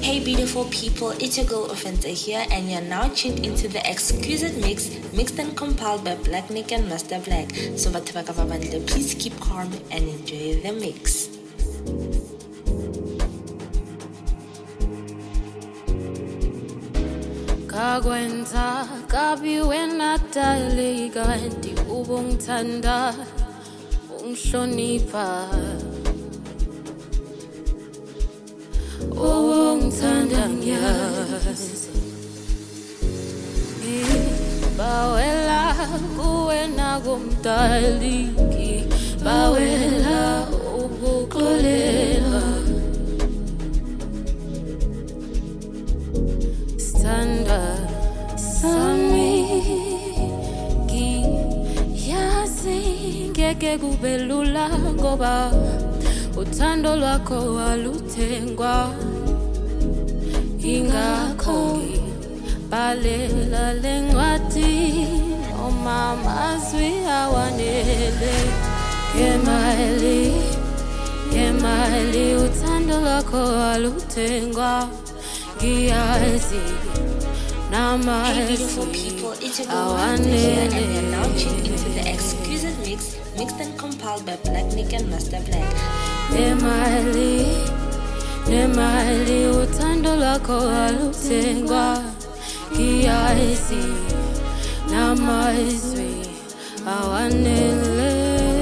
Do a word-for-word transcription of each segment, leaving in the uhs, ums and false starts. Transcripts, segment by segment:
Hey beautiful people, it's your girl Offensa here and you're now tuned into the exquisite mix, mixed and compiled by Black Nick and Master Black. So please keep calm and enjoy the mix. Kagwenza kabi wena dali ganti ubungthanda ungihlonipha ubungthanda ngiyazi bawela kuwena kumdali bawela ukuxolela Sanda sami giyazi ngeke kube lula ngoba uthando lwakho waluthengwa ingakho ngibalela lencwadi omama azwi awanele ngemali ngemali uthando lwakho waluthengwa giyazi Hey beautiful people, it's your girl Offensa here and you're now tuned into the exquisite mix, mixed and compiled by Black Nick and Master Black. Nemali, nemali uthando lwakho waluthengwa giyazi namazwi awanele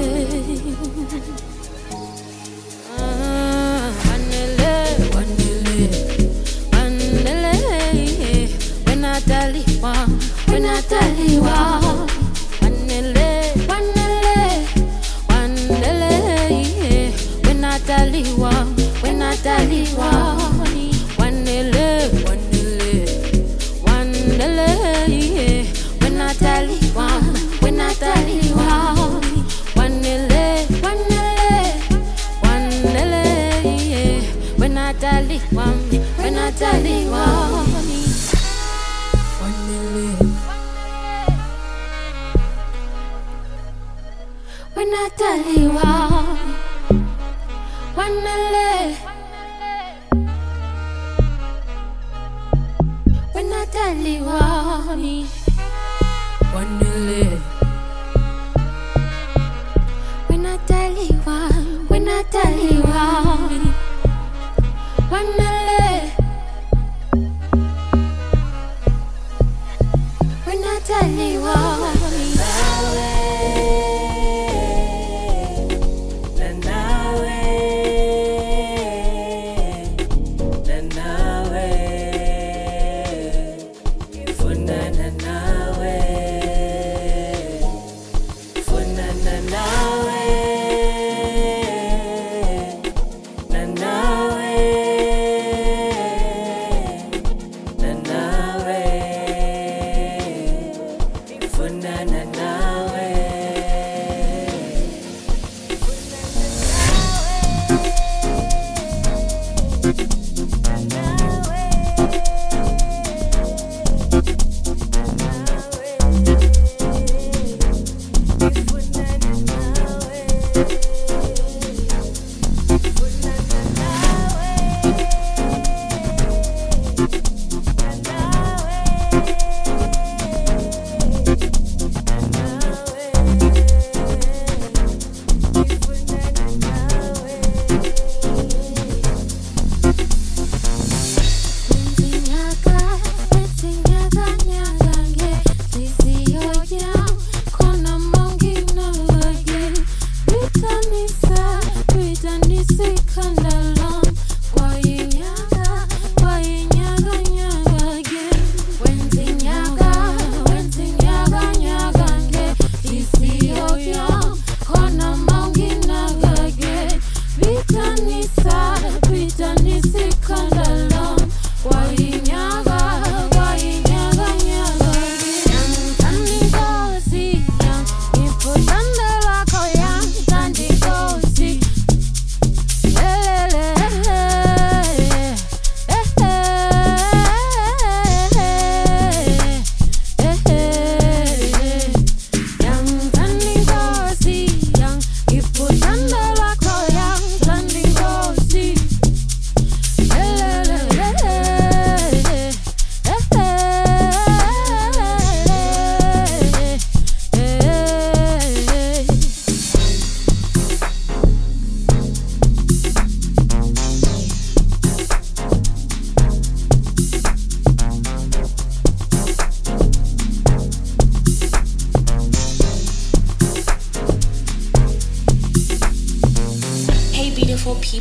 Daliwa, when I daliwa, wanele, wanele, wanele, when I daliwa, when I daliwa, wanele, wanele, wanele, when I daliwa, when I daliwa, wanele, wanele, wanele, when I daliwa, when I daliwa. When I tell you all, when I when I tell you all, when I when I tell you all, when I tell you all, when I when I tell you all. Na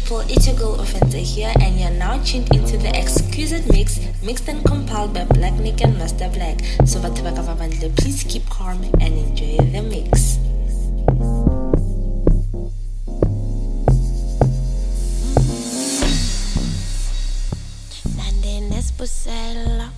people, it's your girl Offense here, and you're now tuned into the exquisite mix, mixed and compiled by Black Nick and Master Black. So, please keep calm and enjoy the mix. Pusella.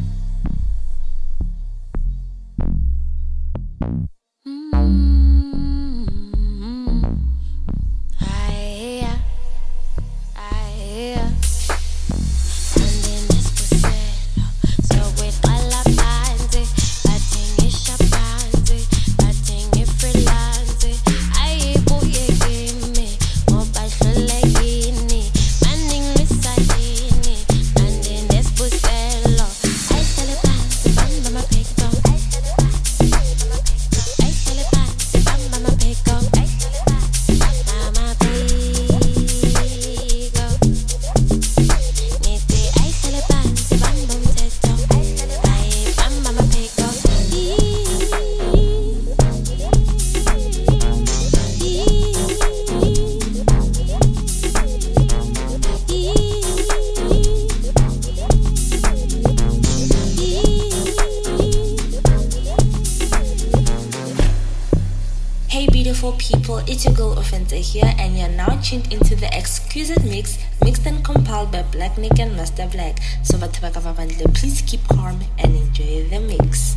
It's your girl Offense here, and you're now tuned into the exquisite mix, mixed and compiled by Black Nick and Master Black. So, please keep calm and enjoy the mix.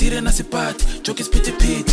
Tire na sipati, joke is pity pity.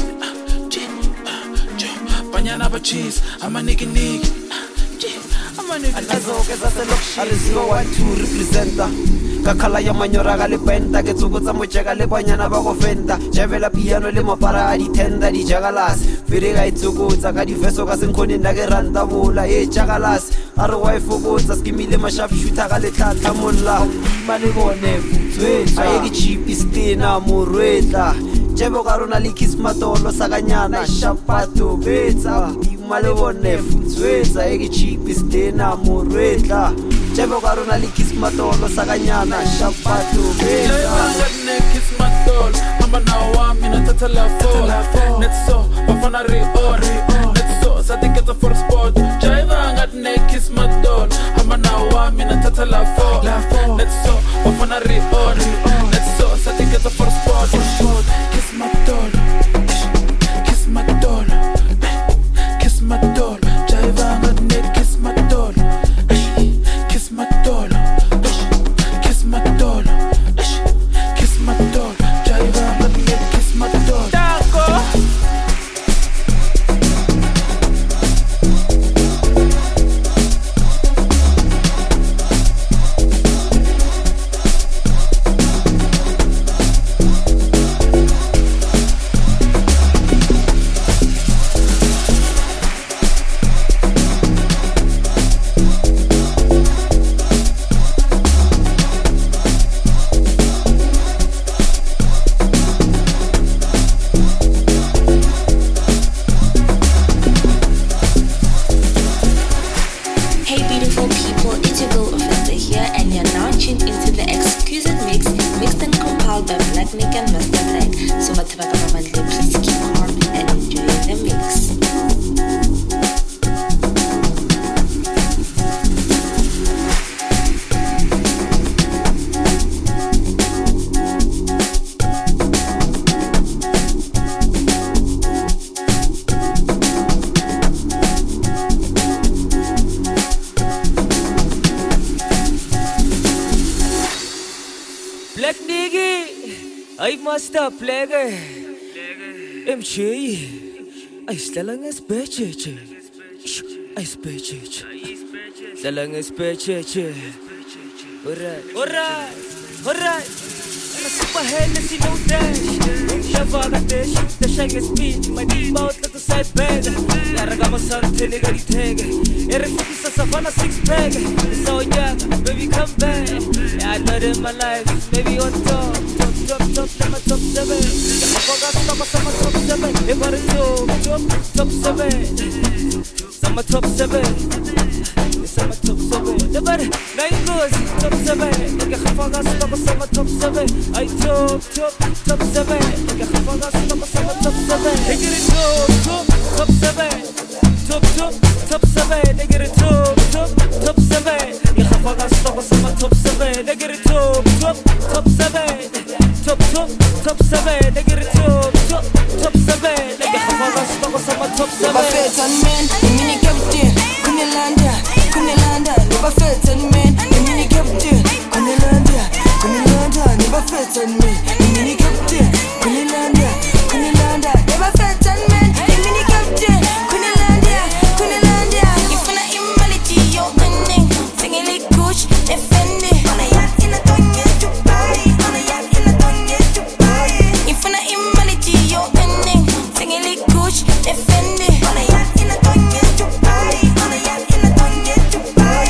Banyana ba cheese, I'm a nigga nigga. I'm a nigga. Alazoke zaselok, aliziwa one two representa. Kakhala ya manyora ga le penta ke tsokotsa mojeka le banyana ba go fenta. Jevela piano le mapara a di tenda di jagalas. Fere ga itsokotsa ka di verso ka senkhone nna ke ranta bola e jagalas. A re wa ifokotsa skimile ma sharp shooter ga le tlatla molla. Ma le bone futswetsa. A ye ke cheap istina morwetla. Jebo karona le kiss matolo sakanyana shapato betsa imale bone futswetsa eke cheap istina morwetla Jebo karona le kiss matolo sakanyana shapato betsa kiss matolo amba nawa mina tata la fo netso bafana re ori netso satiketa for sport jaiva ngatne kiss matolo amba nawa mina tata la fo netso bafana re ori netso satiketa for sport Kiss my doll, kiss my doll, kiss my doll. Jaiva ngatne kiss my doll, kiss my doll, kiss my doll, kiss my doll. Jaiva ngatne kiss my doll. Stop, legger. M J. I still on his bitch. I bitch. Still on his bitch. Alright, alright, alright. I'm a super Hennessy, no dash. Never got this. The shake is speed. My deep mouth at the side bag. Yaragama son, Tenegari tag. Everything is a savannah six pack. So young, baby, come back. Yeah, I know in my life, baby, on top. Top, top, top, my top seven. I forgot to talk about my top seven. If I do, top, top seven. I'm a top seven. Yes, I'm a top seven. The better, nine goes, top seven. I forgot to talk about my top seven. I top, top, top seven. I forgot to talk about my top seven. They get it top, top, top seven. Top, top, top seven. They get it top, top, top seven. I forgot to talk about my top seven. They get it top, top, top seven. Top, top, top seven, they get it top, top, top seven. They get half of us, talk about top seven. Never felt on men, the mini captain, Kunilanda, Kunilanda. Never felt on men, the mini captain, Kunilanda, Kunilanda. Never felt on me, the mini captain, Kunilanda, Kunilanda. Never felt on men, the mini captain, Kunilanda, Kunilanda. If I'm not immorality, you're winning. Singing like Gucci, defending. On a yacht in a Tonya Dubai, on a yacht in a Tonya Dubai. If I'm not immorality, you're winning. Singing like Gucci, defending. On a yacht in a Tonya Dubai, on a yacht in a Tonya Dubai.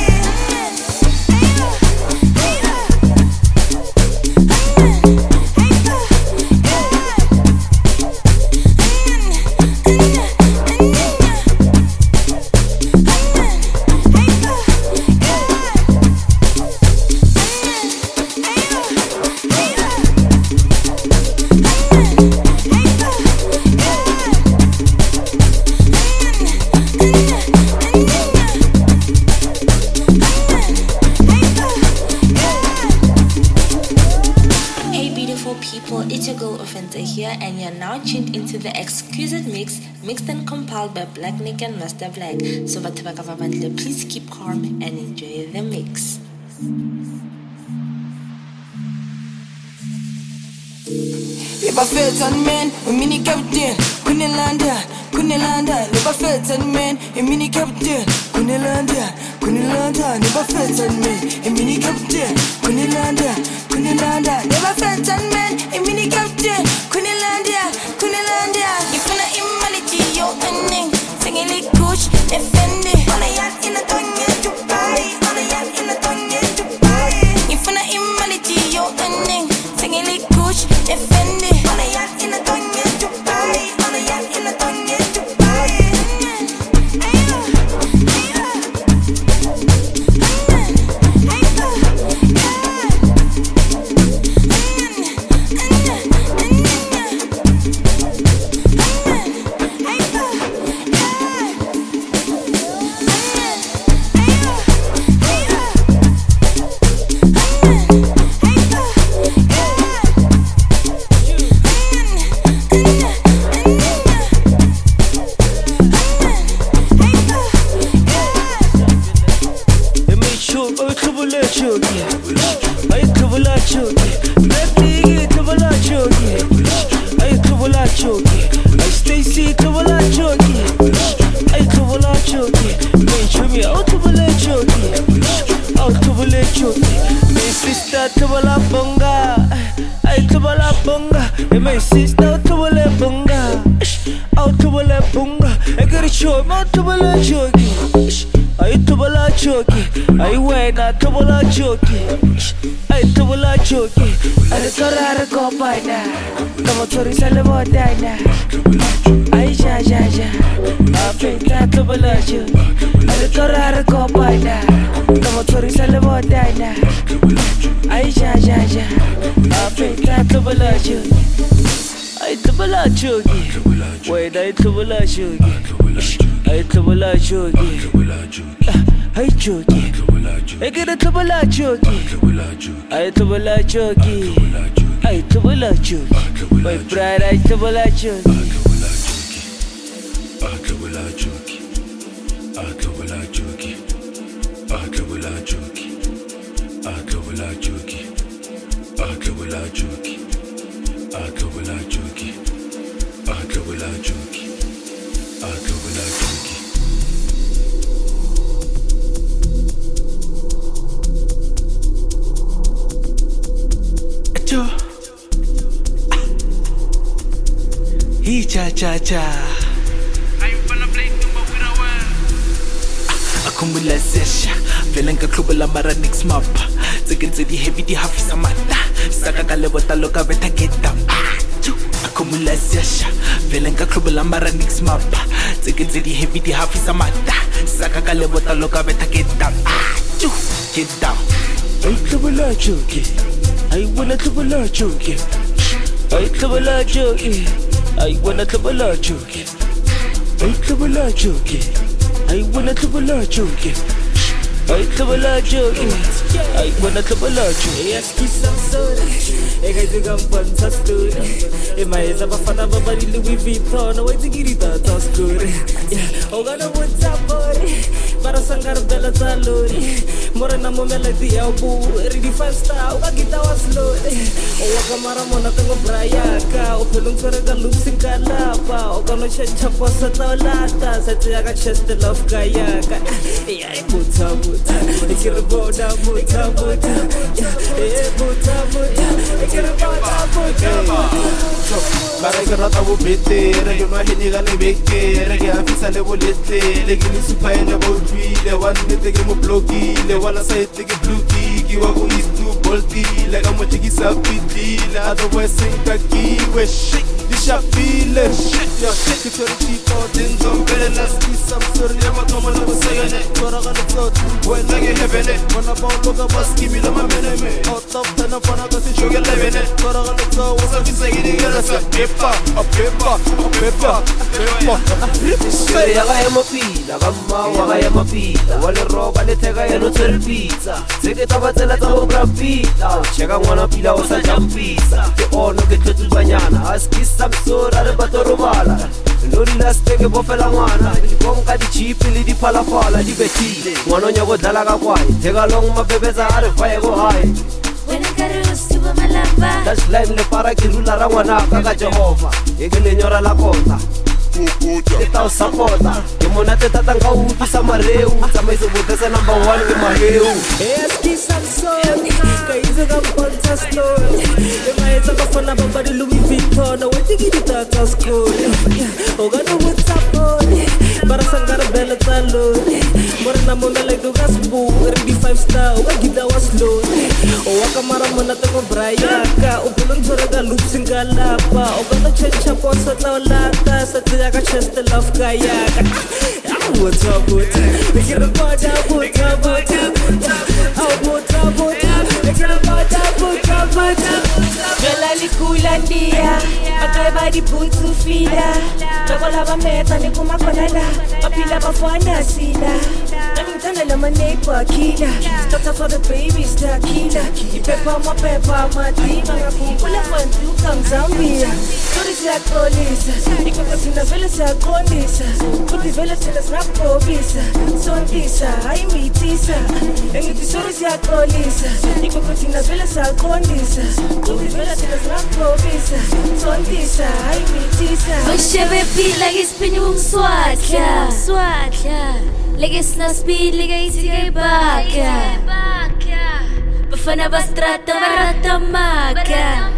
And you're now tuned into the exquisite mix, mixed and compiled by Black Nick and Master Black. So please keep calm and enjoy the mix. Bafetan man, a mini captain, Kunilanda, Kunilanda, never fetan man, a mini captain, Kunilanda, Kunilanda, never fetan man, a mini captain, Kunilanda, Kunilanda, never fetan man, a mini captain, Kunilanda, Kunilanda. If you're not immunity, you're winning, singing like Kush, defending, on a yacht in a tongue to buy, on a yacht in a tongue to buy. If you're not immunity, you're winning, singing like Kush, defending. Jogi, I tubula jogi, my pride I tubula jogi. I tubula jogi, I tubula jogi, I tubula jogi, I tubula jogi, I tubula jogi, I tubula jogi, I tubula jogi, I tubula jogi. He cha cha cha. I'm gonna play Tumba with a well. Akumula sesha. Velenka klubala mara nix map. Zikin the heavy di hafi samata. Saka kalebota loka beta get down. Akumula sesha. Velenka klubala mara nix map. Zikin the heavy di hafi samata. Saka kalebota loka beta get down. Get down. I klubala jogi. I wanna klubala jogi. I klubala jogi. I wanna tubula jogi. I tubula jogi. I wanna tubula jogi. I tubula jogi. I wanna tubula jogi. Yes, kiss some soda. I got to go for the story. If my is a bafana babari Louis Vuitton, wait to get it out of school. Yeah, oh, gonna put up body. Para sangar bella salori. Morena mo melody elbow. Ready five star. Oga kita was low. Oga kamara mona tengo brayaka. Opelung sorega lupsing kalapa. Oga no chencha posa taulata. Sete yaga chest love kayaka. Yeah, buta buta. Ikira boda buta buta. Yeah, buta buta. Ikira boda buta. Bara ikira tabu bete. Regi no hiniga ne beke. Regi afisa le bolete. Legi ni supaye ne bolvi. Le one nite ke mo bloki. Le wala sa ite ke bluki. Kiwa ko is too bolty. Lega mo chiki sapiti. Le otherwise sing kaki. We shake. Disha feel it. Yo, security code in some balance. Some sort of never come on the saying it. Tora gonna float. When I get heaven it. When I found look up, was give me the man. Out top ten up on a cause you get living it. Tora gonna flow. Was I saying it? Yes, a paper, a paper, a paper, a paper. Say, I am a pizza. I am a pizza. Wale roba le tega ya no tell pizza. Take it over tell it over pizza. Check out one pizza was a jump pizza. The ono get to banana. Ask kiss some sort of batorubala. Lori la stege bofela mwana. Konka di chipili di palafala di beti. Mwana nyago dalaga kwai. Tega long ma bebeza are fire go high. Touchline le para ke rula ra ngwana ka ka Jehova e ke lenyora la kota ke tao supporta ke monate tata nka o utlwisa mareu tsamaiso botese number one ke maheu Eski Samson ka itse ka mpontsha story e maetsa ka fona ba di Louis Vuitton o tse ke di tata school o ga no WhatsApp para sangara bela talo morena mona like do gasbu re five star o ga gida was slow o wa kamara mona te ko brayaka o pulon tshore ka loops ngalapa o ga no chencha posa tla lata sa tya ka chest love ka yaka what's up what we get a bada bada bada oh bada bada we get a bada bada bada bela likula ndia akaba di putsu fila tokola ba meta ni kuma konala apila ba fana sila ngitana la manepa kila start for the baby star kila ipepa ma pepa ma tima ngakula fantu kam Zambia sorry sa kolisa ikokatina vele sa kolisa kuti vele tena snapko visa sondisa ai mitisa engithi sorry sa kolisa ikokatina vele sa kolisa kuti vele tena snapko visa sondisa ai mitisa Oshebe pila gispini umswatla swatla Legesna speed lega itige baka Bafana bastrata barata maka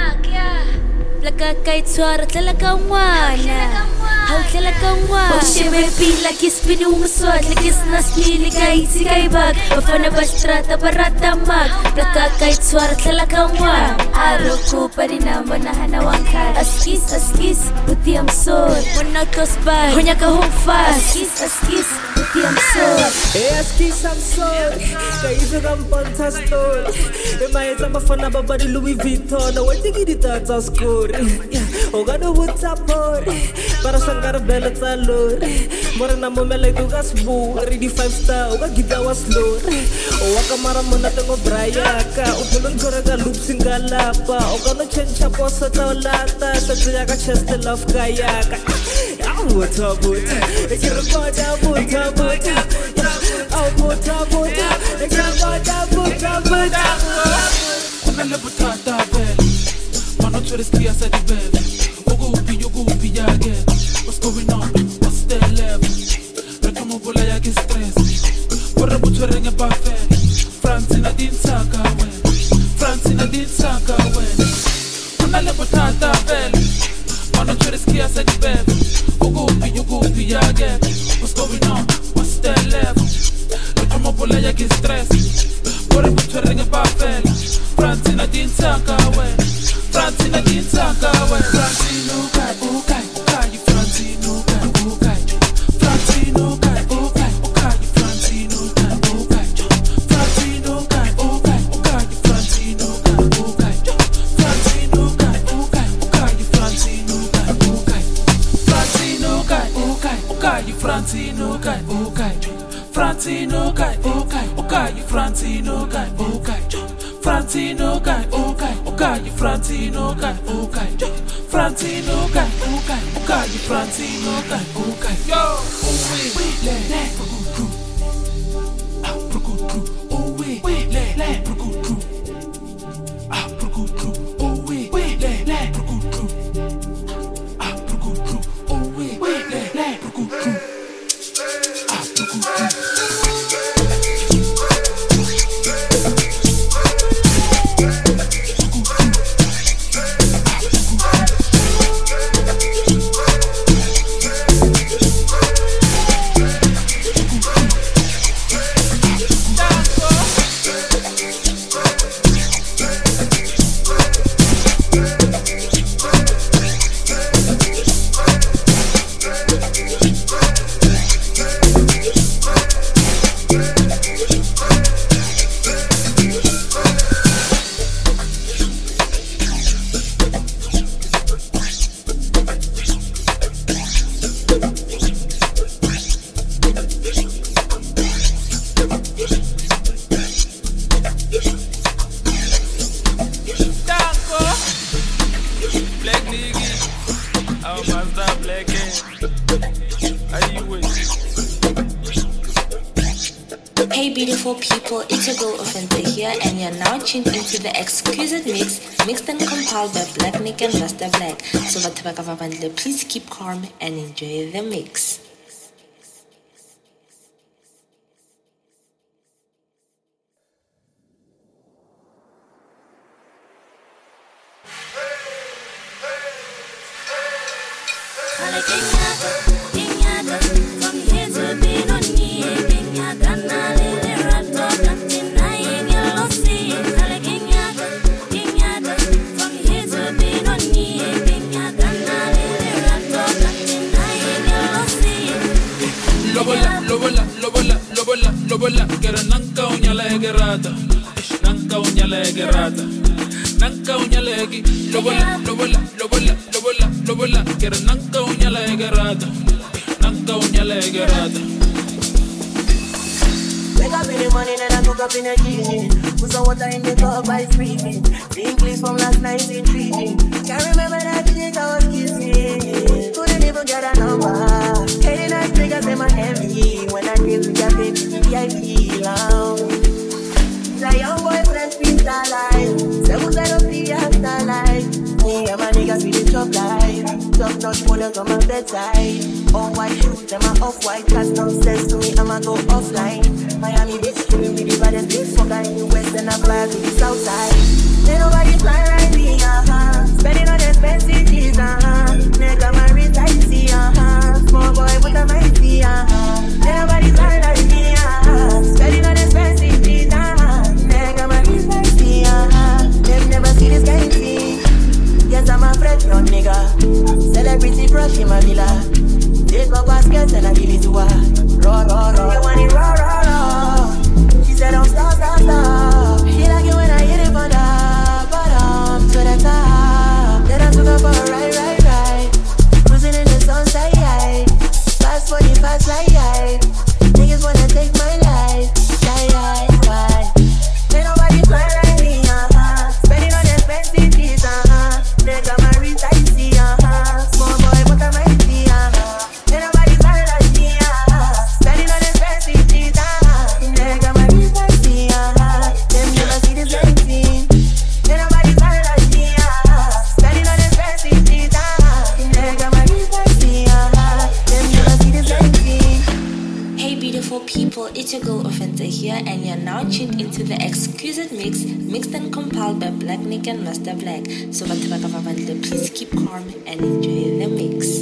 Plaka kay tswara tlaka ngwana How tlaka ngwana Oshebe pila gispini umswat Legesna speed lega itige baka Bafana bastrata barata maka Plaka kay tswara tlaka ngwana Aroko pa rin naman na hanawangkat Askis askis puti am sod Muna tosbay Hunya ka home fast Askis askis puti am sod Eski Samson ka itse ka mpontsha story e maetsa bafana ba ba di Louis Vuitton o tse ke di tata school o ga no WhatsApp para sangara bela talo morena momela go gasbu re di five star o ga gida was slow o wa kamara mona tengo brayaka o pulon tshore ka loops ngalapa o ga no chencha posa tla lata sa tya ka chest love ka yaka what's up what e ke re bada bada bada oh bada bada e ke bada bada bada kuna le butata bele mano tshwere skria sa di bele ogo upi ogo upi yage what's going on what's the level re como bola ya ke stress borre butshwere nge buffet Francina din saka we Francina din saka we kuna le butata bele mano tshwere skria sa di bele ogo upi ogo upi yage what's going on what's the level re como bola ya ke stress borre butshwere nge buffet Francina din saka we Francina din saka we Francino kai okay okay Francino kai okay Francino kai okay okay Francino kai okay Francino kai okay okay Francino kai okay Francino kai okay okay Francino kai okay Francino kai okay okay Francino kai okay Francino kai okay okay Francino kai okay Francino kai okay okay Francino kai okay Francino kai okay okay Francino kai okay yo we le le pro ah pro oh we le le pro ah pro oh we le le pro ah pro oh we le le pro ah pro beautiful people, it's your girl Offense here, and you're now tuned into the Exquisite Mix, mixed and compiled by Black Nick and Master Black. So please keep calm and enjoy the mix. Lobola, kera nanka unyala egerata, nanka unyala egerata, nanka unyala egi. Lobola, lobola, lobola, lobola, lobola, kera nanka unyala egerata, nanka unyala egerata. Wake up in the morning and I cook up in the kitchen. Put some water in the cup by freezing. The English from last night intriguing. Can't remember that shit I was kissing. Couldn't even get a number. Hating that niggas in my heavy. When I give you that baby, V I P lounge. The young boy fresh beat that life. Seven side of the afterlife. Me and my niggas we the chop life. Top notch models on my bedside. All white shoes, them are off-white. Cause nonsense to me, I'ma go offline. Miami bitch, giving me the baddest bitch. Fucker in the west and I fly to the south side. Ain't nobody fly like me, uh-huh. Spending on expensive cheese, uh-huh. Nigga, my wrist I see, uh-huh. Small boy, but I'm mighty, uh-huh. Ain't nobody fly like me, uh-huh. Spending on expensive cheese, uh-huh. Nigga, my wrist I see, uh-huh. Them never see this kind of thing. Yes, I'm a fresh young nigga. Celebrity crush in my villa. Take up baskets and I give it to her. Raw, raw, raw. You want it raw, raw, raw. She said, don't stop, stop, stop. She like it when I hit it from the bottom to the top. Then I took her for a ride, ride, ride. Cruising in the sunset, yeah. Fast money, fast like, yeah. Niggas wanna take my life, yeah, yeah, yeah. Ain't nobody fly like me, uh-huh. Spending on expensive things, uh-huh. Nigga, my wrist I see, uh-huh. Small boy, but I'm mighty, uh-huh. Ain't nobody fly like me, uh-huh. Spending on expensive things, uh-huh. Nigga, my wrist I see, uh-huh. Them never see the same thing. Ain't nobody fly like me, uh-huh. Spending on expensive things, uh-huh. Nigga, my wrist I see, uh-huh. Them never see the same thing. Hey beautiful people, it's your girl Offense here, and you're now tuned into the Exquisite Mix, mixed and compiled by Black Nick and Master Black. So please keep calm and enjoy the mix.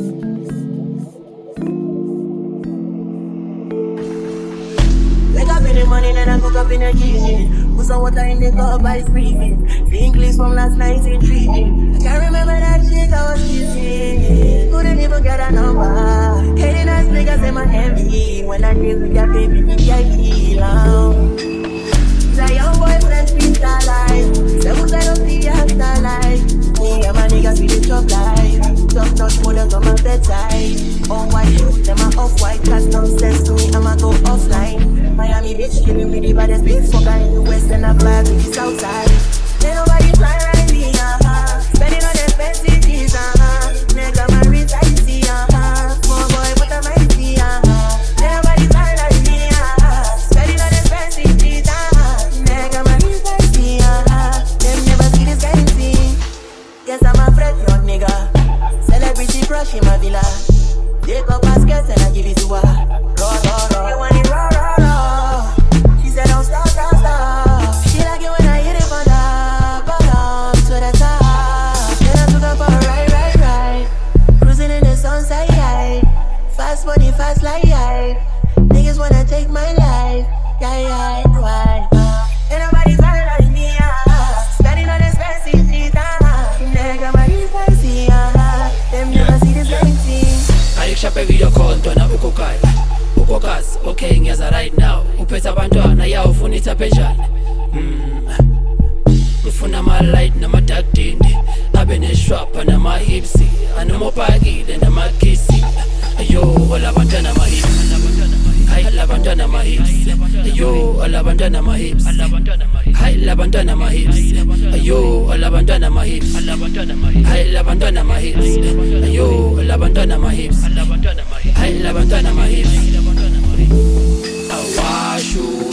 Wake up in the morning and I cook up in the kitchen. Put some water in the cup by freezing. The English from last night intriguing. I can't remember that shit I was kissing. Couldn't even get a number. Hating ass niggas in my heavy. When I give you that baby, V I P lounge. The young boy fresh beat that life. Seven side of the afterlife. Me and my niggas we the chop life. Top notch models on my bedside. All white shoes, them are off-white. Cause nonsense to me, I'ma go offline. Miami bitch, giving me the baddest bitch. Fucker in the west and I fly to the south side. Ain't nobody fly like me, uh-huh. Spending on expensive things, uh-huh. Nigga, my wrist I see, uh-huh. Small boy, but I'm mighty, uh-huh. Ain't nobody fly like me, uh-huh. Spending on expensive things, uh-huh. Nigga, my wrist I see, uh-huh. Them never see this kind of thing. Yes, I'm a fresh young nigga. Celebrity crush in my villa. Take up baskets and I give it to her. Raw, raw, raw. You want it raw, raw, raw. She said don't stop, stop, stop. She like it when I hit it from the bottom to the top. Then I took her for a ride, ride, ride. Cruising in the sunset, yeah. Fast money, fast like, yeah. Niggas wanna take my life, yeah, yeah, why? Ain't nobody fly like me, ah. Spending on expensive shit, ah. Nigga, my wrist I see, ah. Them never see the same thing. Ayikushaphe video call ntwana ukokai ukokazi okay ngiyaza right now uphethe abantwana yawo ufuna ithaphe njani mm ufuna ama light nama dark dindi abe ne shwapha nama hips anomopakile nama kisi ayo olabantwana ama hips hay labantwana ama hips ayo olabantwana ama hips hay labantwana ama hips ayo olabantwana ama hips hay labantwana ama hips ayo olabantwana ama hips hay labantwana ama hips awashu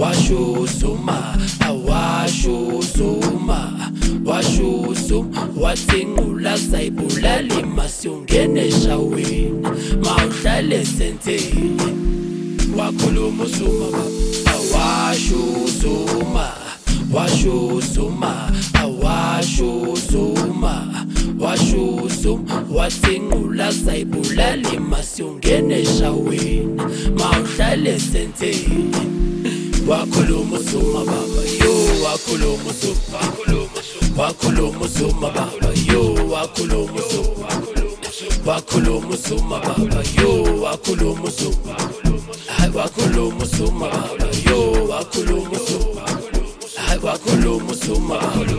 washuzuma awashuzuma washuzuma wathingula sayibulali masungene shaweni mawuhlale senteni wakhuluma usuma awashuzuma washuzuma awashuzuma washuzuma wathingula sayibulali masungene shaweni mawuhlale senteni wakhuluma usuma baba yo wakhuluma usuma wakhuluma usuma baba yo wakhuluma usuma wakhuluma usuma baba yo wakhuluma usuma hay wakhuluma usuma baba yo wakhuluma usuma hay wakhuluma usuma baba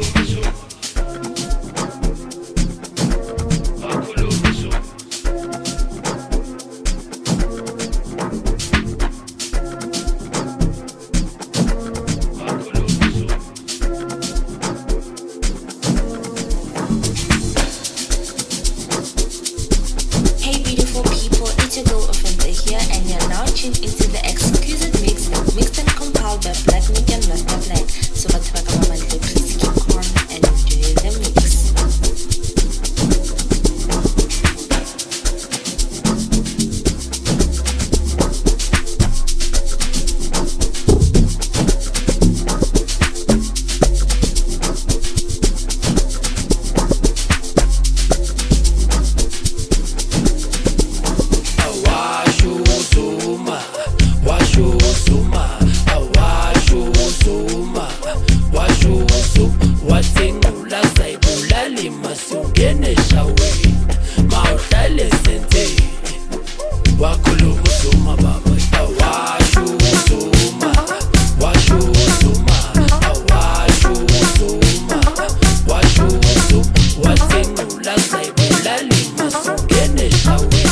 into the exquisite mix, mixed and compiled by Black Nick and Master Black. So please keep calm and enjoy the mix. Show